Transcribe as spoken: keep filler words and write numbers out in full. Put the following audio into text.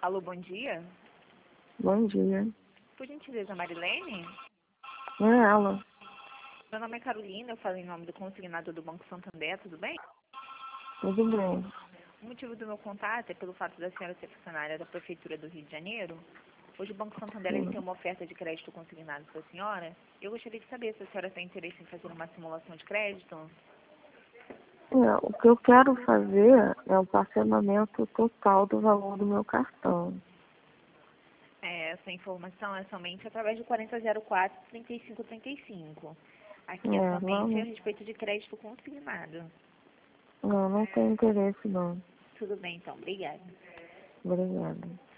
Alô, bom dia. Bom dia. Por gentileza, Marilene? É ela. Meu nome é Carolina, eu falo em nome do consignado do Banco Santander, tudo bem? Tudo bem. O motivo do meu contato é pelo fato da senhora ser funcionária da Prefeitura do Rio de Janeiro. Hoje o Banco Santander ele Sim. tem uma oferta de crédito consignado para a senhora. Eu gostaria de saber se a senhora tem interesse em fazer uma simulação de crédito. É, o que eu quero fazer é o parcelamento total do valor do meu cartão. É, essa informação é somente através do quarenta zero quatro, trinta e cinco trinta e cinco. Aqui é É, somente a vamos. respeito de crédito consignado. Não, não tenho interesse não. Tudo bem, então. Obrigada. Obrigada.